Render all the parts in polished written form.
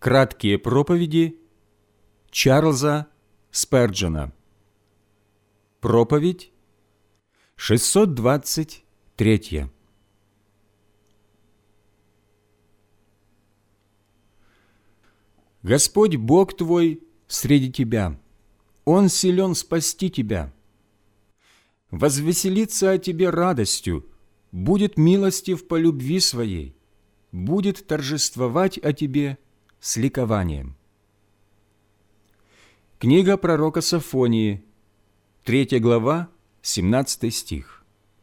Краткие проповеди Чарльза Сперджена. Проповедь 623. Господь Бог твой среди тебя, Он силен спасти тебя. Возвеселится о тебе радостью, будет милостив по любви своей, будет торжествовать о тебе с ликованием. Книга пророка Софонии, 3 глава, 17 стих.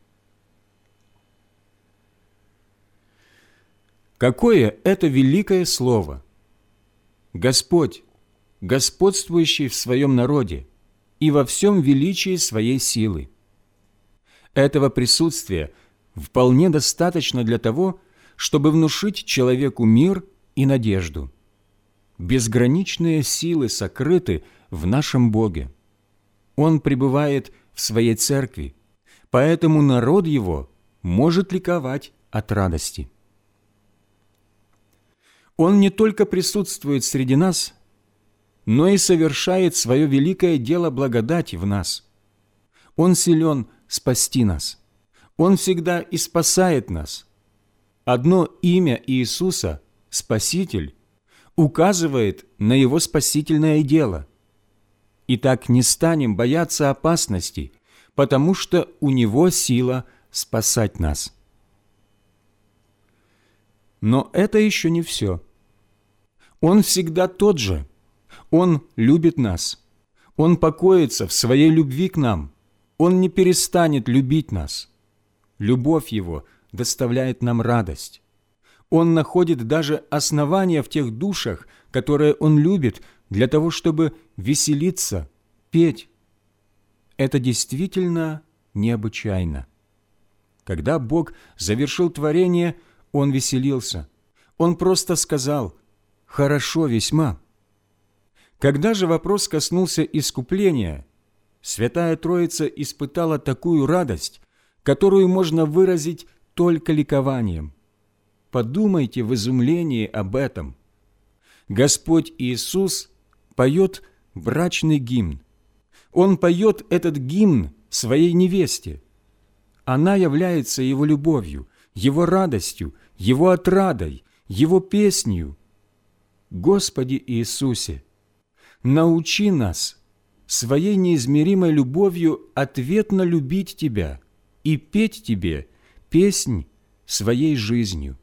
Какое это великое слово! Господь, господствующий в своем народе и во всем величии своей силы. Этого присутствия вполне достаточно для того, чтобы внушить человеку мир и надежду. Безграничные силы сокрыты в нашем Боге. Он пребывает в своей церкви, поэтому народ его может ликовать от радости. Он не только присутствует среди нас, но и совершает свое великое дело благодати в нас. Он силен спасти нас. Он всегда и спасает нас. Одно имя Иисуса, Спаситель, указывает на Его спасительное дело. Итак, не станем бояться опасности, потому что у Него сила спасать нас. Но это еще не все. Он всегда тот же. Он любит нас. Он покоится в своей любви к нам. Он не перестанет любить нас. Любовь Его доставляет нам радость. Он находит даже основания в тех душах, которые Он любит, для того, чтобы веселиться, петь. Это действительно необычайно. Когда Бог завершил творение, Он веселился. Он просто сказал: «Хорошо весьма». Когда же вопрос коснулся искупления, Святая Троица испытала такую радость, которую можно выразить только ликованием. Подумайте в изумлении об этом. Господь Иисус поет брачный гимн. Он поет этот гимн своей невесте. Она является Его любовью, Его радостью, Его отрадой, Его песнью. Господи Иисусе, научи нас своей неизмеримой любовью ответно любить Тебя и петь Тебе песнь своей жизнью.